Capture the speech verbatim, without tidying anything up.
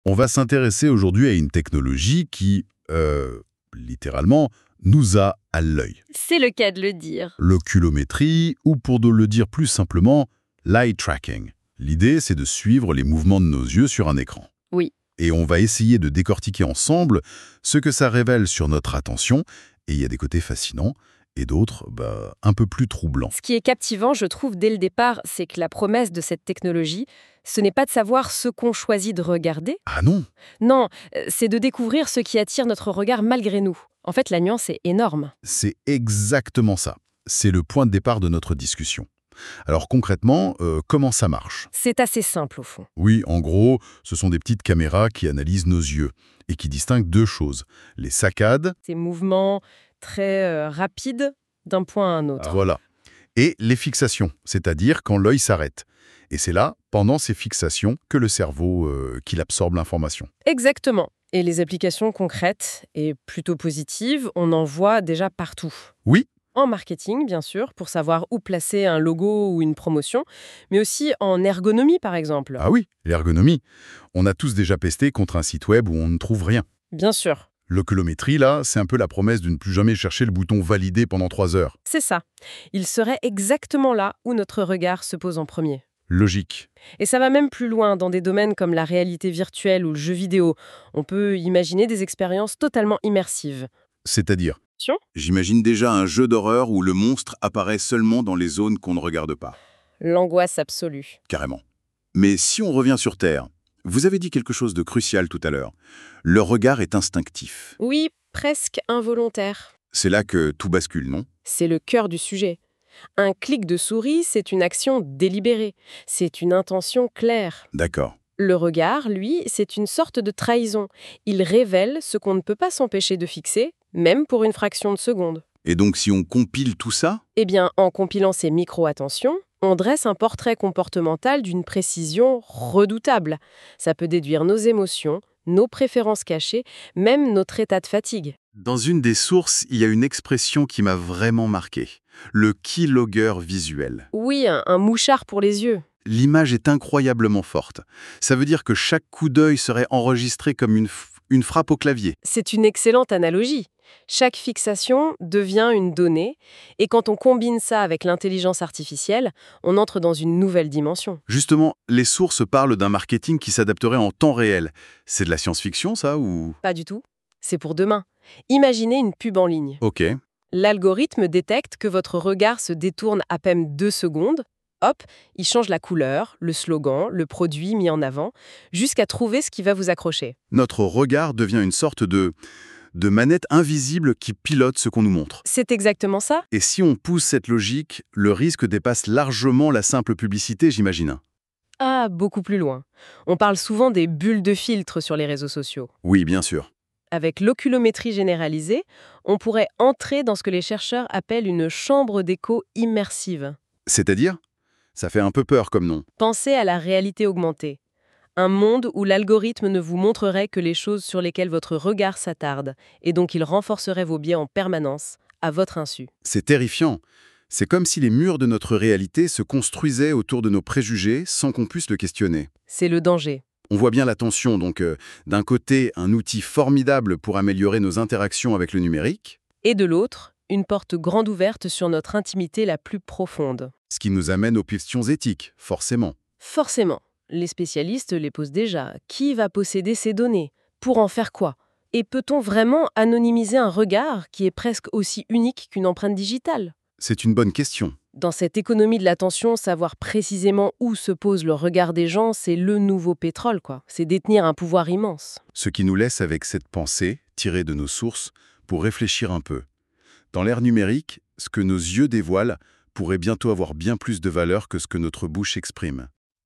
On va s'intéresser aujourd'hui à une technologie qui, euh, littéralement, nous a à l'œil. C'est le cas de le dire. L'oculométrie, ou pour de le dire plus simplement, l'eye tracking. L'idée, c'est de suivre les mouvements de nos yeux sur un écran. Oui. Et on va essayer de décortiquer ensemble ce que ça révèle sur notre attention, et il y a des côtés fascinants, et d'autres, bah, un peu plus troublants. Ce qui est captivant, je trouve, dès le départ, c'est que la promesse de cette technologie, ce n'est pas de savoir ce qu'on choisit de regarder. Ah non? Non, euh, c'est de découvrir ce qui attire notre regard malgré nous. En fait, la nuance est énorme. C'est exactement ça. C'est le point de départ de notre discussion. Alors concrètement, euh, comment ça marche? C'est assez simple, au fond. Oui, en gros, ce sont des petites caméras qui analysent nos yeux et qui distinguent deux choses. Les saccades, Ces mouvements très euh, rapides d'un point à un autre. voilà, et les fixations, c'est-à-dire quand l'œil s'arrête. Et c'est là, pendant ces fixations, que le cerveau, euh, qu'il absorbe l'information. Exactement. Et les applications concrètes et plutôt positives, on en voit déjà partout. Oui, En marketing, bien sûr, pour savoir où placer un logo ou une promotion, mais aussi en ergonomie, par exemple. ah oui, l'ergonomie. On a tous déjà pesté contre un site web où on ne trouve rien. Bien sûr, L'oculométrie, là, c'est un peu la promesse de ne plus jamais chercher le bouton valider pendant trois heures. c'est ça. Il serait exactement là où notre regard se pose en premier. Logique. Et ça va même plus loin dans des domaines comme la réalité virtuelle ou le jeu vidéo. On peut imaginer des expériences totalement immersives. C'est-à-dire, Tiens. j'imagine déjà un jeu d'horreur où le monstre apparaît seulement dans les zones qu'on ne regarde pas. L'angoisse absolue. Carrément. Mais si on revient sur Terre, vous avez dit quelque chose de crucial tout à l'heure. Le regard est instinctif. Oui, presque involontaire. C'est là que tout bascule, non? C'est le cœur du sujet. Un clic de souris, c'est une action délibérée. C'est une intention claire. D'accord. Le regard, lui, c'est une sorte de trahison. Il révèle ce qu'on ne peut pas s'empêcher de fixer, même pour une fraction de seconde. Et donc si on compile tout ça, Eh bien, en compilant ces micro-attentions, on dresse un portrait comportemental d'une précision redoutable. Ça peut déduire nos émotions, nos préférences cachées, même notre état de fatigue. dans une des sources, il y a une expression qui m'a vraiment marqué. Le keylogger visuel. Oui, un, un mouchard pour les yeux. L'image est incroyablement forte. Ça veut dire que chaque coup d'œil serait enregistré comme une, f- une frappe au clavier. C'est une excellente analogie. Chaque fixation devient une donnée, et quand on combine ça avec l'intelligence artificielle, on entre dans une nouvelle dimension. Justement, les sources parlent d'un marketing qui s'adapterait en temps réel. C'est de la science-fiction, ça, ou... Pas du tout. C'est pour demain. Imaginez une pub en ligne. Ok. L'algorithme détecte que votre regard se détourne à peine deux secondes. Hop, il change la couleur, le slogan, le produit mis en avant, jusqu'à trouver ce qui va vous accrocher. Notre regard devient une sorte de... de manette invisible qui pilote ce qu'on nous montre. C'est exactement ça. Et si on pousse cette logique, le risque dépasse largement la simple publicité, j'imagine. Ah, beaucoup plus loin. On parle souvent des bulles de filtre sur les réseaux sociaux. Oui, bien sûr. Avec l'oculométrie généralisée, on pourrait entrer dans ce que les chercheurs appellent une chambre d'écho immersive. C'est-à-dire? Ça fait un peu peur comme nom. Pensez à la réalité augmentée. Un monde où l'algorithme ne vous montrerait que les choses sur lesquelles votre regard s'attarde, et donc il renforcerait vos biais en permanence, à votre insu. C'est terrifiant. C'est comme si les murs de notre réalité se construisaient autour de nos préjugés sans qu'on puisse le questionner. C'est le danger. On voit bien la tension, donc euh, d'un côté, un outil formidable pour améliorer nos interactions avec le numérique, Et de l'autre, une porte grande ouverte sur notre intimité la plus profonde. ce qui nous amène aux questions éthiques, forcément. Forcément, les spécialistes les posent déjà. Qui va posséder ces données? Pour en faire quoi? Et peut-on vraiment anonymiser un regard qui est presque aussi unique qu'une empreinte digitale? C'est une bonne question. Dans cette économie de l'attention, savoir précisément où se pose le regard des gens, c'est le nouveau pétrole, quoi. C'est détenir un pouvoir immense. Ce qui nous laisse avec cette pensée, tirée de nos sources, pour réfléchir un peu. Dans l'ère numérique, ce que nos yeux dévoilent pourrait bientôt avoir bien plus de valeur que ce que notre bouche exprime.